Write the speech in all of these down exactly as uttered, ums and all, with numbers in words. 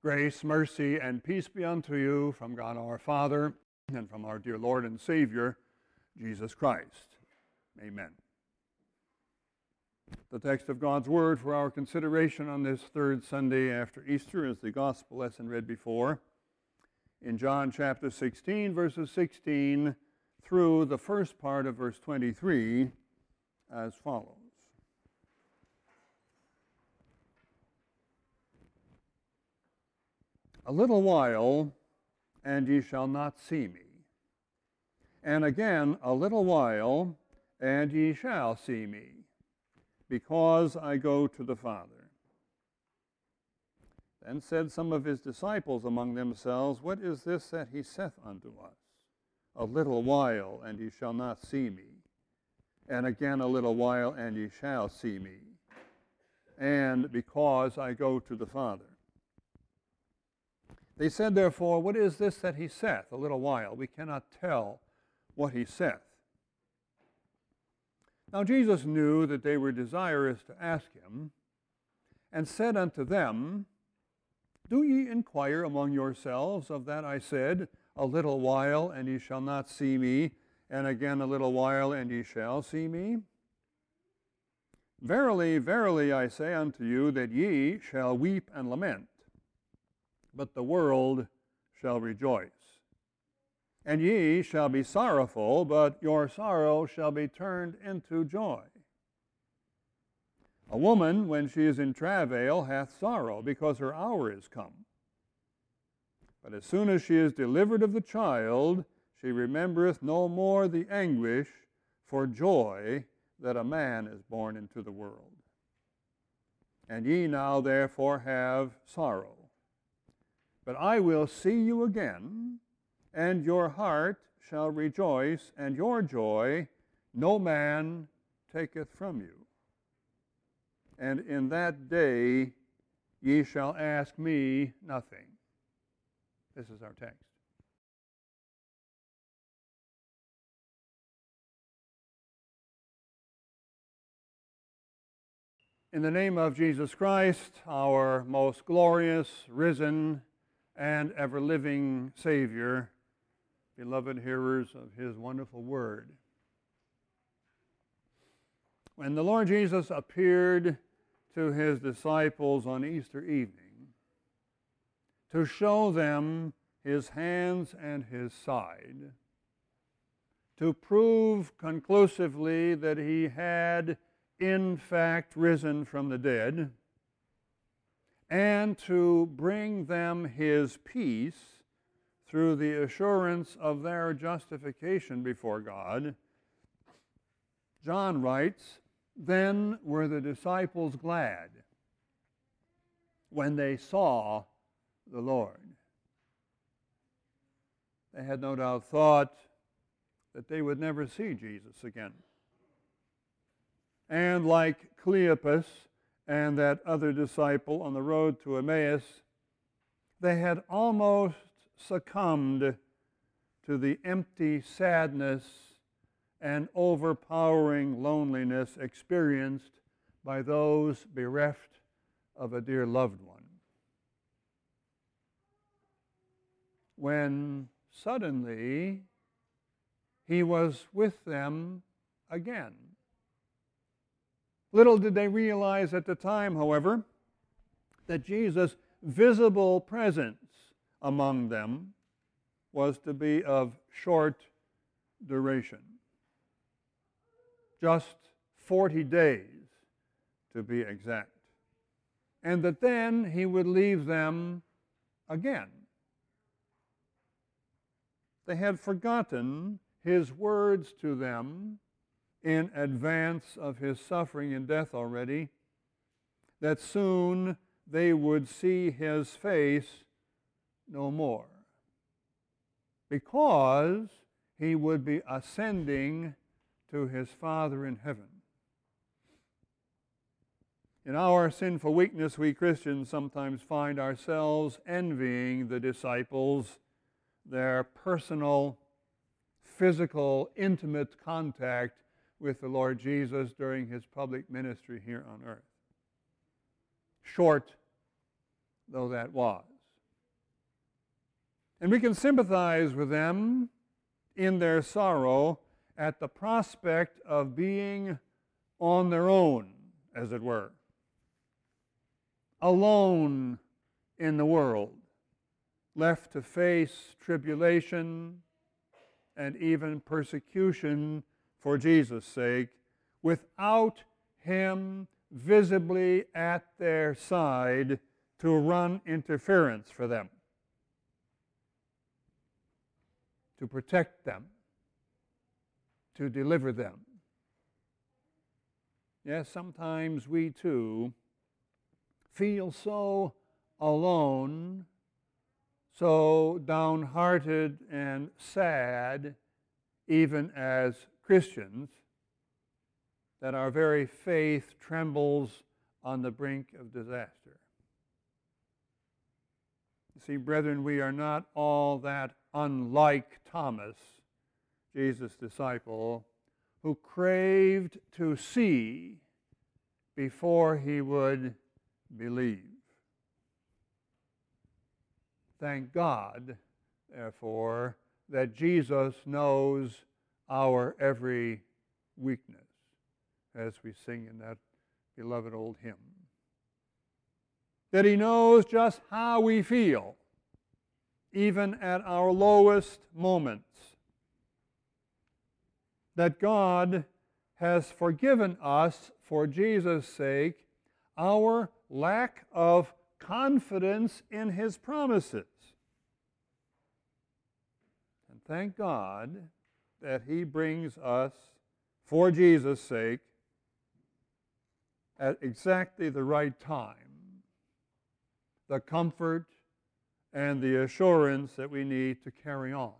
Grace, mercy, and peace be unto you from God our Father and from our dear Lord and Savior, Jesus Christ. Amen. The text of God's Word for our consideration on this third Sunday after Easter is the Gospel lesson read before in John chapter sixteen, verses sixteen through the first part of verse twenty-three as follows. A little while, and ye shall not see me. And again, a little while, and ye shall see me, because I go to the Father. Then said some of his disciples among themselves, What is this that he saith unto us? A little while, and ye shall not see me. And again, a little while, and ye shall see me. And because I go to the Father. They said, therefore, What is this that he saith? A little while. We cannot tell what he saith. Now Jesus knew that they were desirous to ask him, and said unto them, Do ye inquire among yourselves of that I said, A little while, and ye shall not see me, and again a little while, and ye shall see me? Verily, verily, I say unto you, that ye shall weep and lament, but the world shall rejoice. And ye shall be sorrowful, but your sorrow shall be turned into joy. A woman, when she is in travail, hath sorrow, because her hour is come. But as soon as she is delivered of the child, she remembereth no more the anguish for joy that a man is born into the world. And ye now therefore have sorrow. But I will see you again, and your heart shall rejoice, and your joy no man taketh from you. And in that day ye shall ask me nothing. This is our text. In the name of Jesus Christ, our most glorious, risen, and ever-living Savior, beloved hearers of his wonderful word. When the Lord Jesus appeared to his disciples on Easter evening to show them his hands and his side, to prove conclusively that he had in fact risen from the dead, and to bring them his peace through the assurance of their justification before God, John writes, Then were the disciples glad when they saw the Lord. They had no doubt thought that they would never see Jesus again. And like Cleopas and that other disciple on the road to Emmaus, they had almost succumbed to the empty sadness and overpowering loneliness experienced by those bereft of a dear loved one. When suddenly he was with them again. Little did they realize at the time, however, that Jesus' visible presence among them was to be of short duration. Just forty days, to be exact. And that then he would leave them again. They had forgotten his words to them in advance of his suffering and death already, that soon they would see his face no more, because he would be ascending to his Father in heaven. In our sinful weakness, we Christians sometimes find ourselves envying the disciples their personal, physical, intimate contact with the Lord Jesus during his public ministry here on earth. Short though that was. And we can sympathize with them in their sorrow at the prospect of being on their own, as it were, alone in the world, left to face tribulation and even persecution for Jesus' sake, without Him visibly at their side to run interference for them, to protect them, to deliver them. Yes, sometimes we too feel so alone, so downhearted and sad, even as Christians, that our very faith trembles on the brink of disaster. You see, brethren, we are not all that unlike Thomas, Jesus' disciple, who craved to see before he would believe. Thank God, therefore, that Jesus knows our every weakness, as we sing in that beloved old hymn. That He knows just how we feel, even at our lowest moments. That God has forgiven us, for Jesus' sake, our lack of confidence in His promises. And thank God that He brings us, for Jesus' sake, at exactly the right time, the comfort and the assurance that we need to carry on.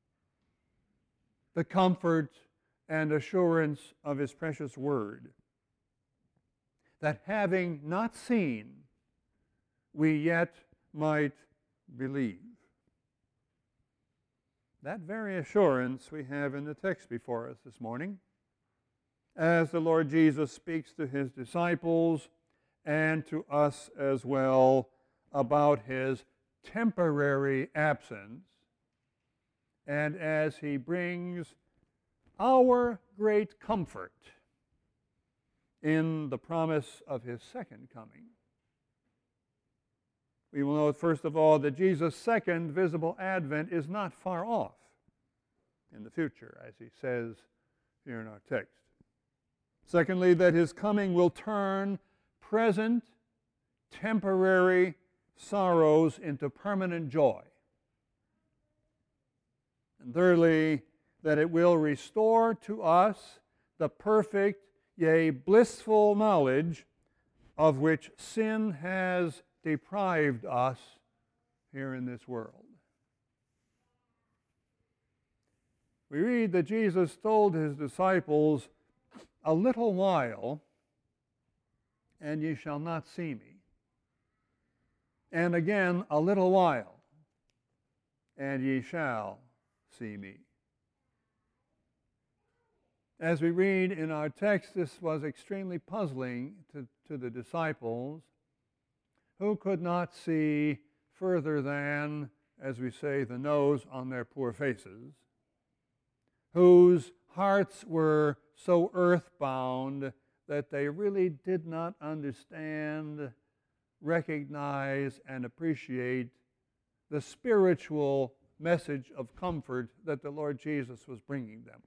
The comfort and assurance of His precious Word, that having not seen, we yet might believe. That very assurance we have in the text before us this morning, as the Lord Jesus speaks to His disciples and to us as well about His temporary absence, and as He brings our great comfort in the promise of His second coming. We will note, first of all, that Jesus' second visible advent is not far off in the future, as He says here in our text. Secondly, that His coming will turn present, temporary sorrows into permanent joy. And thirdly, that it will restore to us the perfect, yea, blissful knowledge of which sin has deprived us here in this world. We read that Jesus told His disciples, "A little while, and ye shall not see me. And again, a little while, and ye shall see me." As we read in our text, this was extremely puzzling to, to the disciples, who could not see further than, as we say, the nose on their poor faces, whose hearts were so earthbound that they really did not understand, recognize, and appreciate the spiritual message of comfort that the Lord Jesus was bringing them.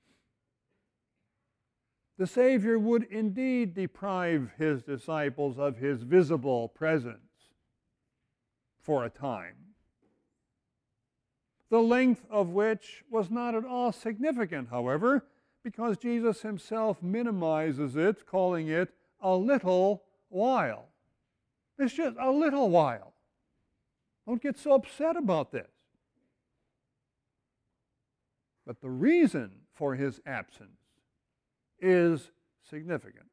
The Savior would indeed deprive His disciples of His visible presence for a time, the length of which was not at all significant, however, because Jesus Himself minimizes it, calling it a little while. It's just a little while. Don't get so upset about this. But the reason for His absence is significant.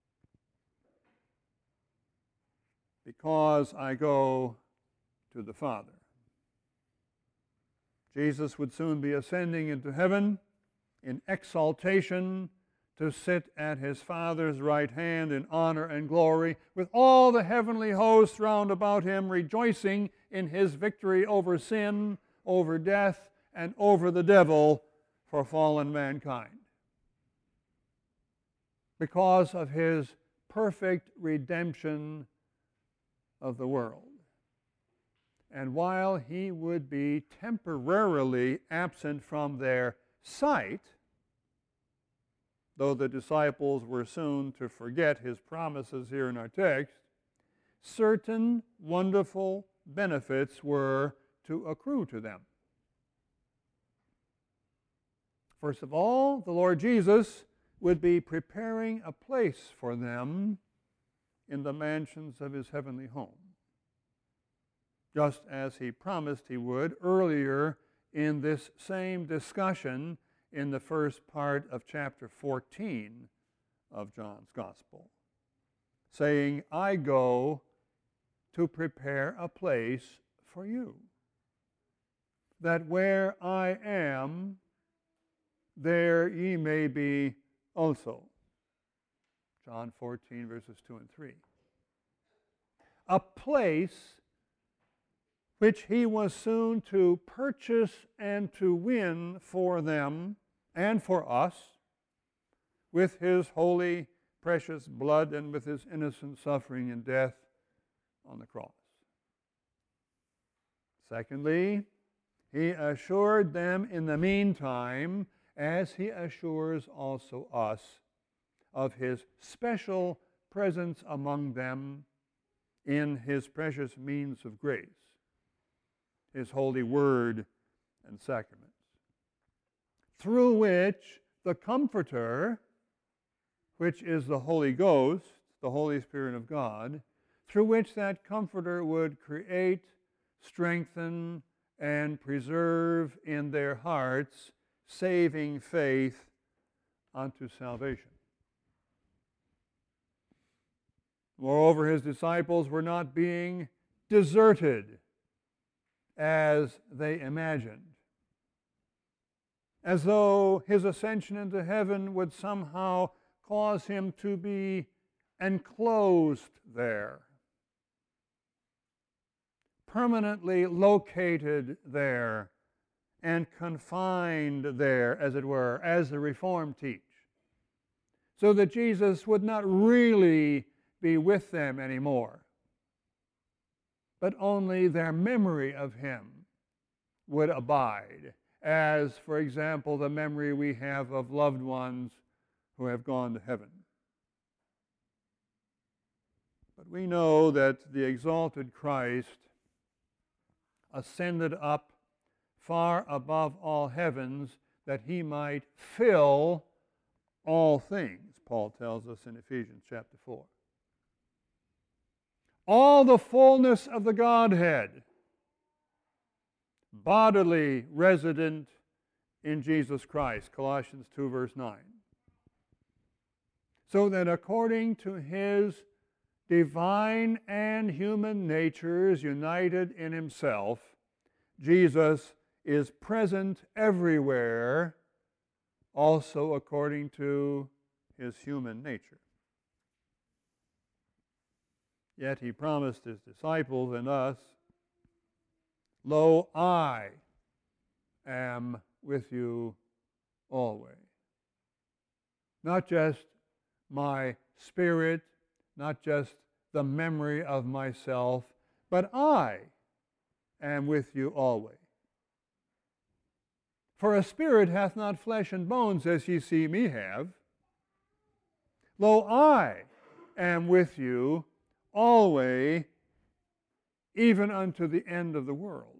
Because I go to the Father. Jesus would soon be ascending into heaven in exaltation to sit at His Father's right hand in honor and glory, with all the heavenly hosts round about Him rejoicing in His victory over sin, over death and over the devil for fallen mankind. Because of his perfect redemption of the world. And while he would be temporarily absent from their sight, though the disciples were soon to forget his promises here in our text, certain wonderful benefits were to accrue to them. First of all, the Lord Jesus would be preparing a place for them in the mansions of his heavenly home, just as he promised he would earlier in this same discussion in the first part of chapter fourteen of John's Gospel, saying, I go to prepare a place for you, that where I am, there ye may be also. John fourteen, verses two and three. A place which he was soon to purchase and to win for them and for us with his holy, precious blood and with his innocent suffering and death on the cross. Secondly, he assured them in the meantime, as he assures also us, of his special presence among them in his precious means of grace, his holy word and sacraments, through which the Comforter, which is the Holy Ghost, the Holy Spirit of God, through which that Comforter would create, strengthen, and preserve in their hearts saving faith unto salvation. Moreover, his disciples were not being deserted as they imagined, as though his ascension into heaven would somehow cause him to be enclosed there, permanently located there, and confined there, as it were, as the Reformed teach, so that Jesus would not really be with them anymore, but only their memory of him would abide, as, for example, the memory we have of loved ones who have gone to heaven. But we know that the exalted Christ ascended up far above all heavens that he might fill all things, Paul tells us in Ephesians chapter four. All the fullness of the Godhead bodily resident in Jesus Christ, Colossians two, verse nine. So that according to his divine and human natures united in himself, Jesus is present everywhere, also according to his human nature. Yet he promised his disciples and us, Lo, I am with you always. Not just my spirit, not just the memory of myself, but I am with you always. For a spirit hath not flesh and bones, as ye see me have. Lo, I am with you always, even unto the end of the world.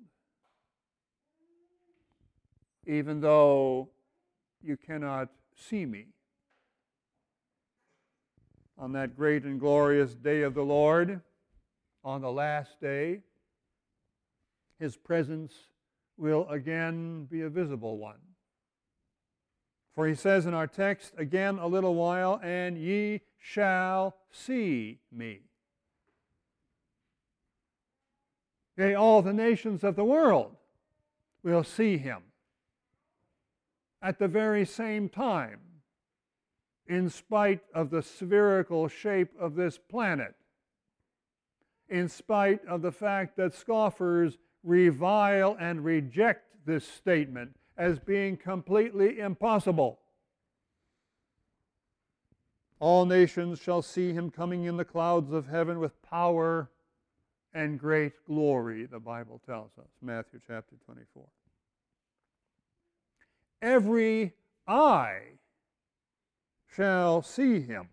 Even though you cannot see me. On that great and glorious day of the Lord, on the last day, his presence will again be a visible one. For he says in our text, again a little while, and ye shall see me. Yea, all the nations of the world will see him at the very same time, in spite of the spherical shape of this planet, in spite of the fact that scoffers revile and reject this statement as being completely impossible. All nations shall see him coming in the clouds of heaven with power and great glory, the Bible tells us, Matthew chapter twenty-four. Every eye shall see him,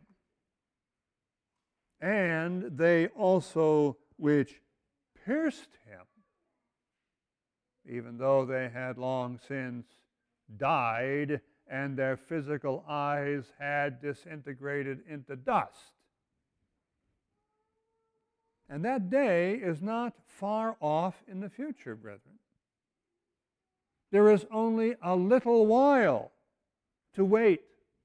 and they also which pierced him, even though they had long since died and their physical eyes had disintegrated into dust. And that day is not far off in the future, brethren. There is only a little while to wait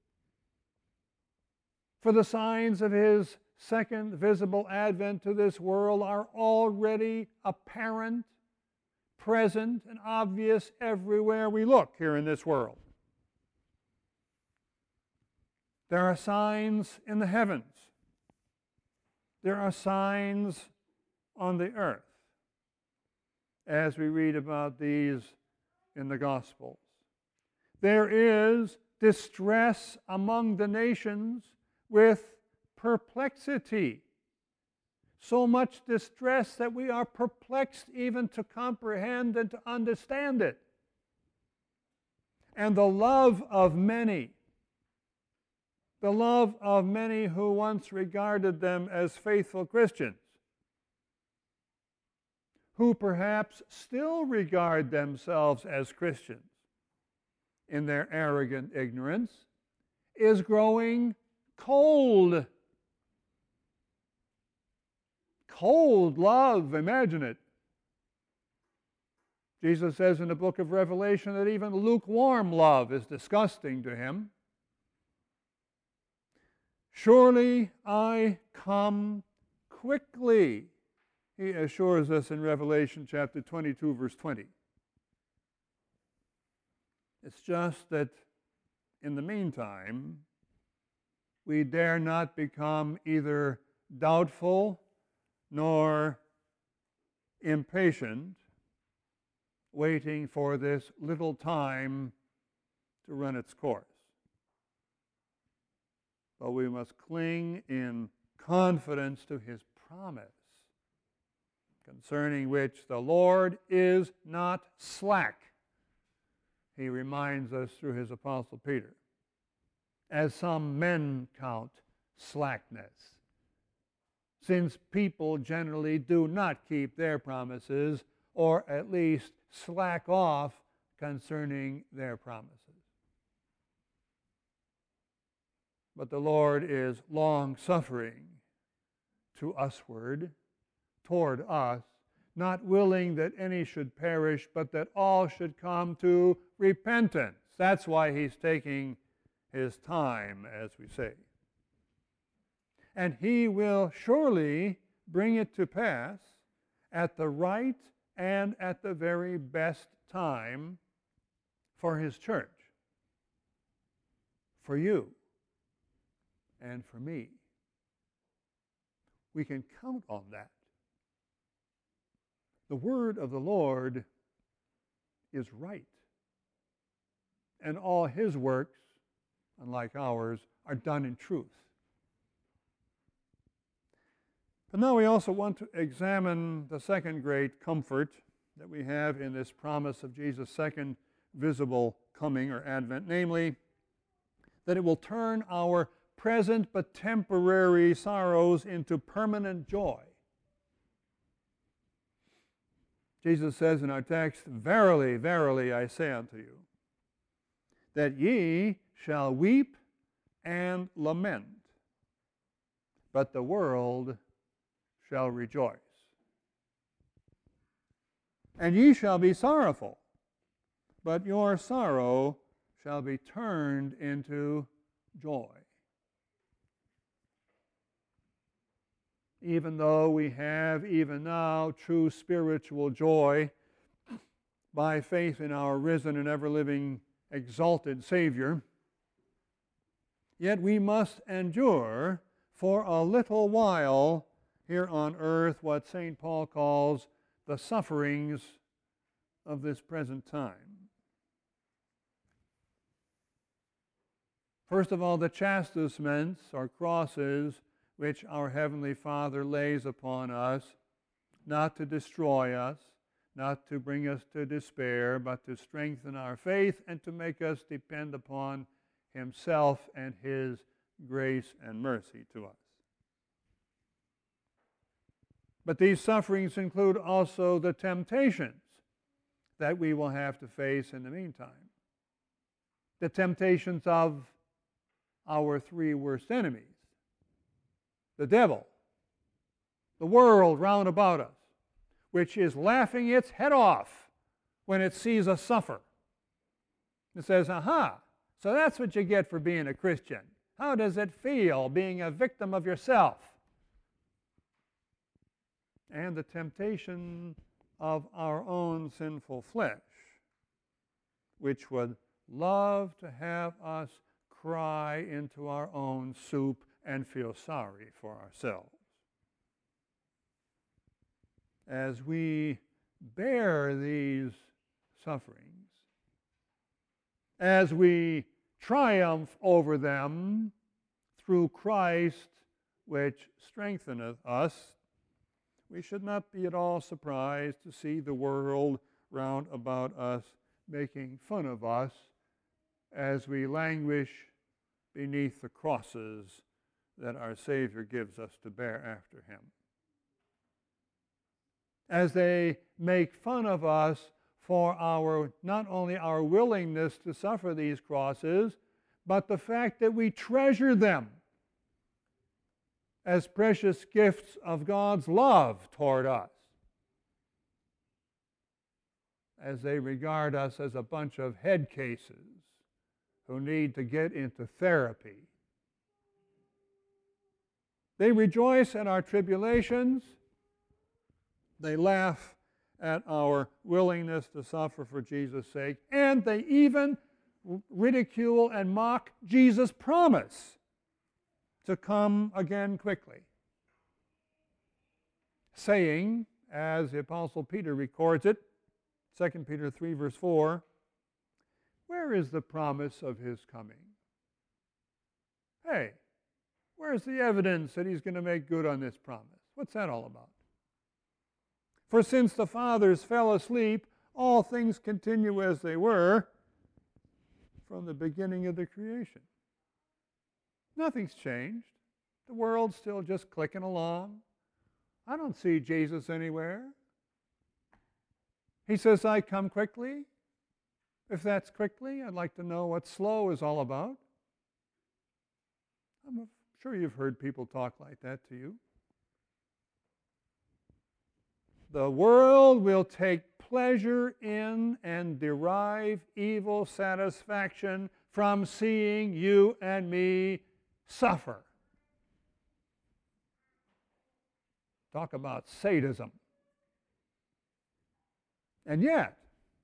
for the signs of his second visible advent to this world are already apparent, present, and obvious everywhere we look here in this world. There are signs in the heavens. There are signs on the earth, as we read about these in the Gospels. There is distress among the nations with perplexity. So much distress that we are perplexed even to comprehend and to understand it. And the love of many, the love of many who once regarded them as faithful Christians, who perhaps still regard themselves as Christians in their arrogant ignorance, is growing cold. Cold love, imagine it. Jesus says in the book of Revelation that even lukewarm love is disgusting to him. Surely I come quickly, he assures us in Revelation chapter twenty-two, verse twenty. It's just that in the meantime, we dare not become either doubtful nor impatient, waiting for this little time to run its course. But we must cling in confidence to his promise, concerning which the Lord is not slack, he reminds us through his apostle Peter, as some men count slackness, since people generally do not keep their promises, or at least slack off concerning their promises. But the Lord is long-suffering to usward, toward us, not willing that any should perish, but that all should come to repentance. That's why he's taking his time, as we say. And he will surely bring it to pass at the right and at the very best time for his church, for you, and for me. We can count on that. The word of the Lord is right, and all his works, unlike ours, are done in truth. But now we also want to examine the second great comfort that we have in this promise of Jesus' second visible coming or advent, namely, that it will turn our present but temporary sorrows into permanent joy. Jesus says in our text, "Verily, verily, I say unto you, that ye shall weep and lament, but the world shall rejoice. And ye shall be sorrowful, but your sorrow shall be turned into joy." Even though we have even now true spiritual joy by faith in our risen and ever-living exalted Savior, yet we must endure for a little while here on earth what Saint Paul calls the sufferings of this present time. First of all, the chastisements or crosses which our Heavenly Father lays upon us, not to destroy us, not to bring us to despair, but to strengthen our faith and to make us depend upon Himself and His grace and mercy to us. But these sufferings include also the temptations that we will have to face in the meantime. The temptations of our three worst enemies: the devil, the world round about us, which is laughing its head off when it sees us suffer. It says, aha, so that's what you get for being a Christian. How does it feel being a victim of yourself? And the temptation of our own sinful flesh, which would love to have us cry into our own soup and feel sorry for ourselves. As we bear these sufferings, as we triumph over them through Christ, which strengtheneth us, we should not be at all surprised to see the world round about us making fun of us as we languish beneath the crosses that our Savior gives us to bear after Him. As they make fun of us for our, not only our willingness to suffer these crosses, but the fact that we treasure them as precious gifts of God's love toward us, as they regard us as a bunch of head cases who need to get into therapy. They rejoice at our tribulations. They laugh at our willingness to suffer for Jesus' sake, and they even ridicule and mock Jesus' promise to come again quickly, saying, as the Apostle Peter records it, Second Peter three, verse four, where is the promise of His coming? Hey, where's the evidence that He's going to make good on this promise? What's that all about? For since the fathers fell asleep, all things continue as they were from the beginning of the creation. Nothing's changed. The world's still just clicking along. I don't see Jesus anywhere. He says, I come quickly. If that's quickly, I'd like to know what slow is all about. I'm sure you've heard people talk like that to you. The world will take pleasure in and derive evil satisfaction from seeing you and me suffer. Talk about sadism. And yet,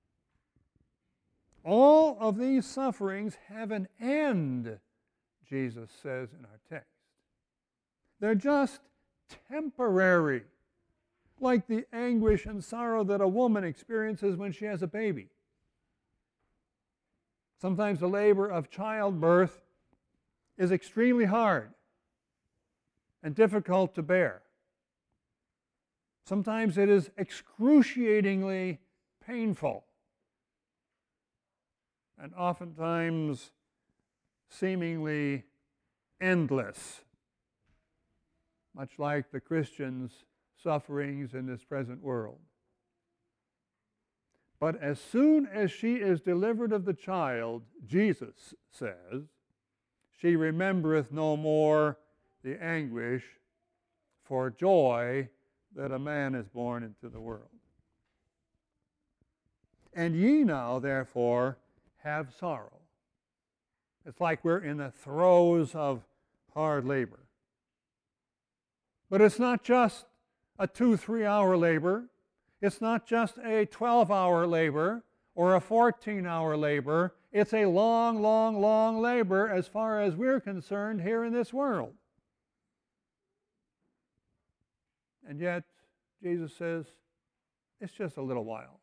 all of these sufferings have an end, Jesus says in our text. They're just temporary, like the anguish and sorrow that a woman experiences when she has a baby. Sometimes the labor of childbirth is extremely hard and difficult to bear. Sometimes it is excruciatingly painful, and oftentimes seemingly endless, much like the Christian's sufferings in this present world. But as soon as she is delivered of the child, Jesus says, she remembereth no more the anguish for joy that a man is born into the world. And ye now, therefore, have sorrow. It's like we're in the throes of hard labor. But it's not just a two, three-hour labor. It's not just a twelve-hour labor or a fourteen-hour labor. It's a long, long, long labor as far as we're concerned here in this world. And yet, Jesus says, it's just a little while.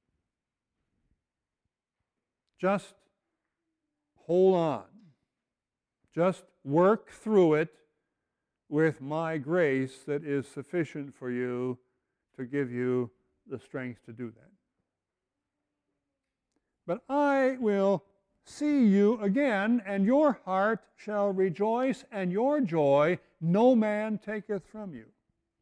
Just hold on. Just work through it with my grace that is sufficient for you to give you the strength to do that. But I will see you again, and your heart shall rejoice, and your joy no man taketh from you.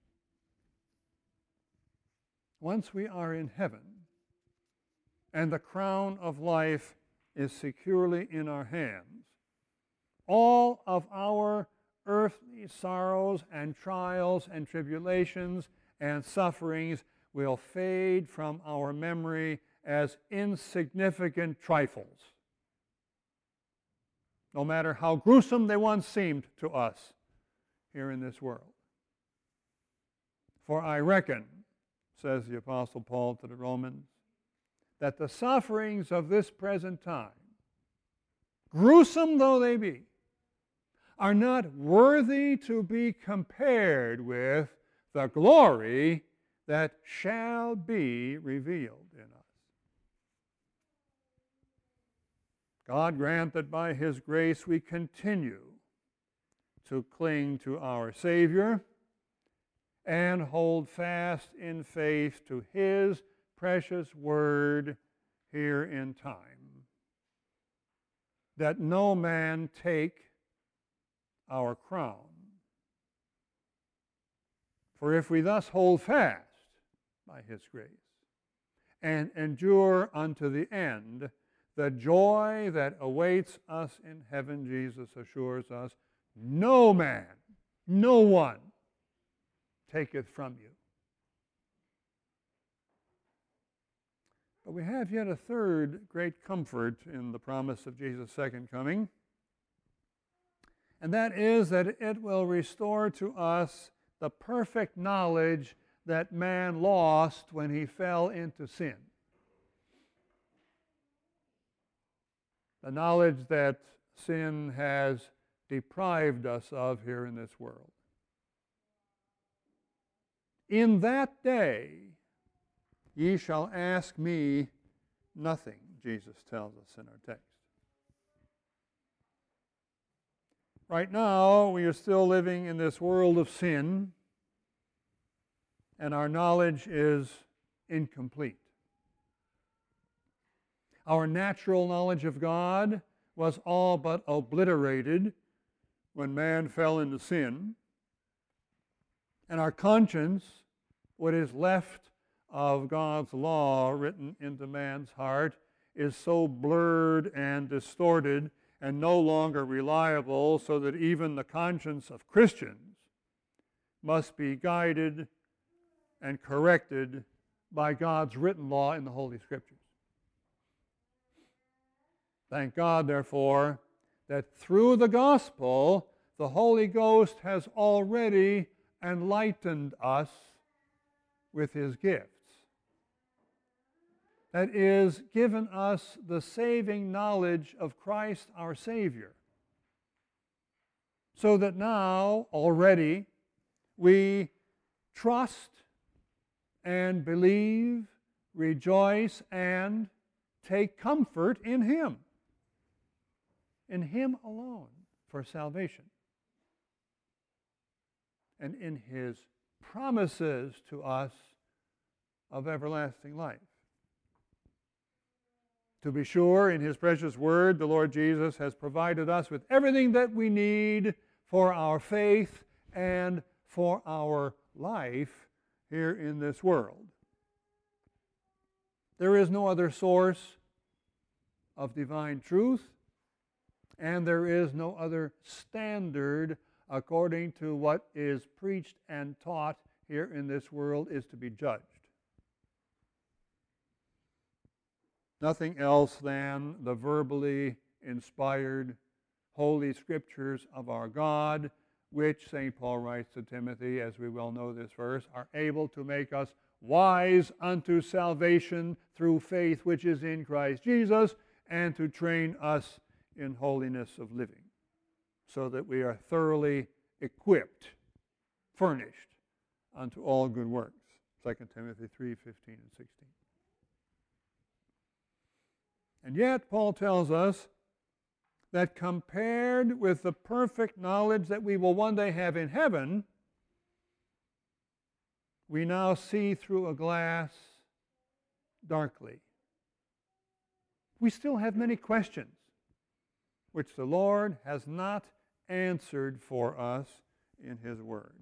Once we are in heaven, and the crown of life is securely in our hands, all of our earthly sorrows and trials and tribulations and sufferings will fade from our memory as insignificant trifles, no matter how gruesome they once seemed to us here in this world. For I reckon, says the Apostle Paul to the Romans, that the sufferings of this present time, gruesome though they be, are not worthy to be compared with the glory that shall be revealed in us. God grant that by His grace we continue to cling to our Savior and hold fast in faith to His precious word here in time, that no man take our crown. For if we thus hold fast by His grace and endure unto the end, the joy that awaits us in heaven, Jesus assures us, no man, no one taketh from you. But we have yet a third great comfort in the promise of Jesus' second coming, and that is that it will restore to us the perfect knowledge that man lost when he fell into sin. The knowledge that sin has deprived us of here in this world. In that day, ye shall ask me nothing, Jesus tells us in our text. Right now, we are still living in this world of sin, and our knowledge is incomplete. Our natural knowledge of God was all but obliterated when man fell into sin, and our conscience, what is left of God's law written into man's heart, is so blurred and distorted and no longer reliable, so that even the conscience of Christians must be guided and corrected by God's written law in the Holy Scriptures. Thank God, therefore, that through the gospel, the Holy Ghost has already enlightened us with His gifts. That is, given us the saving knowledge of Christ our Savior, so that now, already, we trust and believe, rejoice, and take comfort in Him, in Him alone for salvation, and in His promises to us of everlasting life. To be sure, in His precious word, the Lord Jesus has provided us with everything that we need for our faith and for our life here in this world. There is no other source of divine truth, and there is no other standard according to what is preached and taught here in this world is to be judged. Nothing else than the verbally inspired Holy Scriptures of our God, which Saint Paul writes to Timothy, as we well know this verse, are able to make us wise unto salvation through faith which is in Christ Jesus, and to train us in holiness of living, so that we are thoroughly equipped, furnished unto all good works. Second Timothy three, fifteen and sixteen. And yet, Paul tells us that compared with the perfect knowledge that we will one day have in heaven, we now see through a glass darkly. We still have many questions which the Lord has not answered for us in His Word.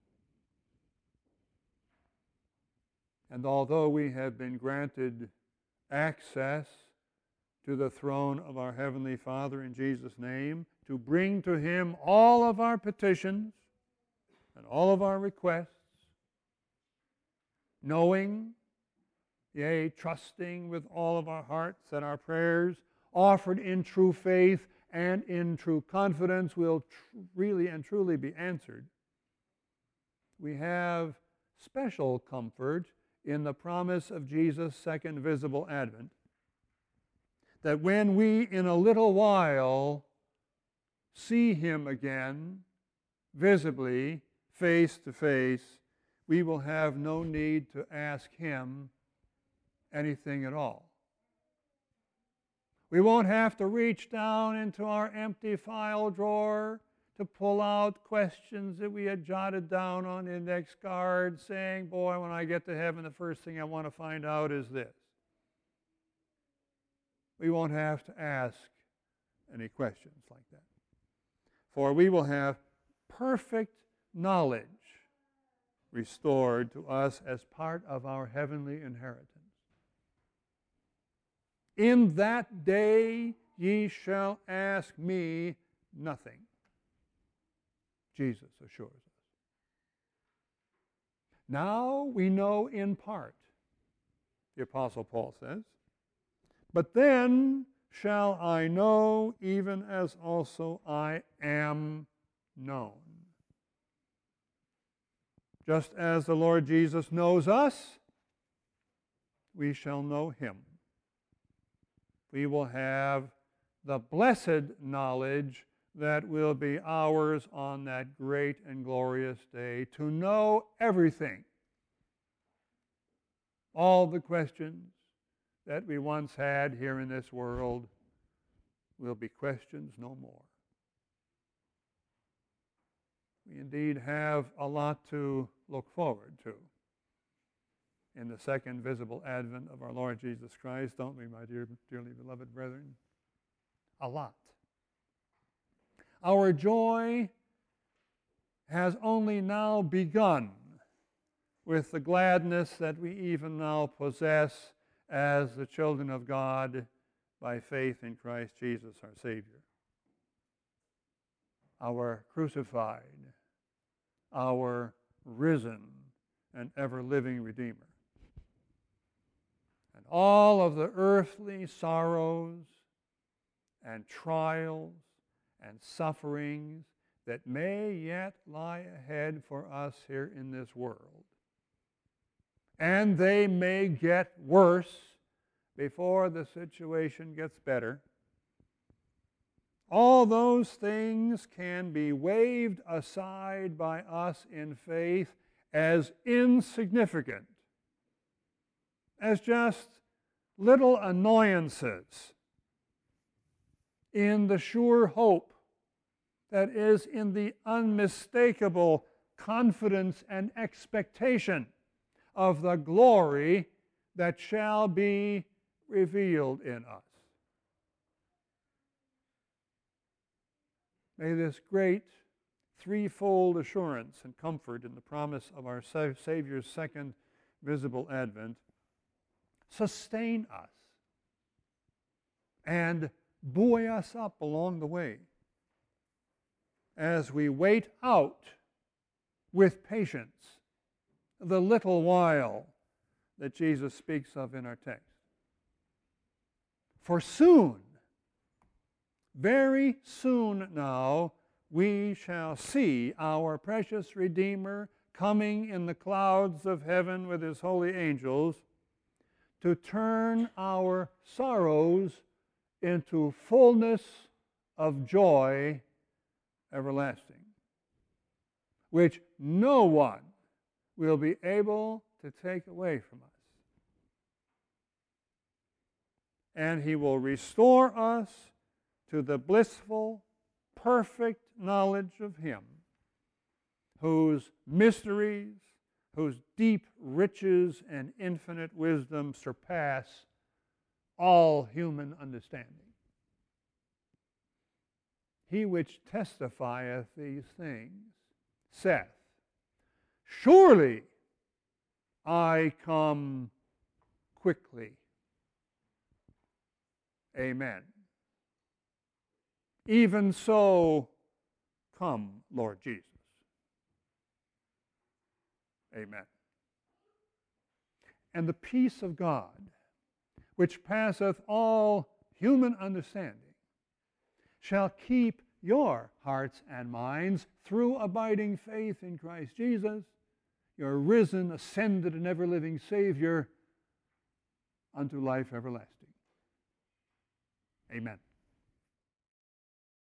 And although we have been granted access to the throne of our Heavenly Father in Jesus' name, to bring to Him all of our petitions and all of our requests, knowing, yea, trusting with all of our hearts that our prayers, offered in true faith and in true confidence, will tr- really and truly be answered. We have special comfort in the promise of Jesus' second visible advent, that when we in a little while see Him again, visibly, face to face, we will have no need to ask Him anything at all. We won't have to reach down into our empty file drawer to pull out questions that we had jotted down on index cards, saying, boy, when I get to heaven, the first thing I want to find out is this. We won't have to ask any questions like that. For we will have perfect knowledge restored to us as part of our heavenly inheritance. In that day ye shall ask me nothing, Jesus assures us. Now we know in part, the Apostle Paul says, but then shall I know even as also I am known. Just as the Lord Jesus knows us, we shall know Him. We will have the blessed knowledge that will be ours on that great and glorious day, to know everything. All the questions that we once had here in this world will be questions no more. We indeed have a lot to look forward to in the second visible advent of our Lord Jesus Christ, don't we, my dear, dearly beloved brethren? A lot. Our joy has only now begun with the gladness that we even now possess as the children of God by faith in Christ Jesus our Savior. Our crucified, our risen and ever-living Redeemer. And all of the earthly sorrows and trials and sufferings that may yet lie ahead for us here in this world. And they may get worse before the situation gets better. All those things can be waved aside by us in faith as insignificant, as just little annoyances, in the sure hope that is in the unmistakable confidence and expectation of the glory that shall be revealed in us. May this great threefold assurance and comfort in the promise of our Savior's second visible advent sustain us and buoy us up along the way as we wait out with patience the little while that Jesus speaks of in our text. For soon, very soon now, we shall see our precious Redeemer coming in the clouds of heaven with His holy angels to turn our sorrows into fullness of joy everlasting, which no one will be able to take away from us. And he will restore us to the blissful, perfect knowledge of him, whose mysteries, whose deep riches and infinite wisdom surpass all human understanding. He which testifieth these things saith, Surely I come quickly. Amen. Even so, come, Lord Jesus. Amen. And the peace of God, which passeth all human understanding, shall keep your hearts and minds through abiding faith in Christ Jesus, your risen, ascended, and ever-living Savior, unto life everlasting. Amen.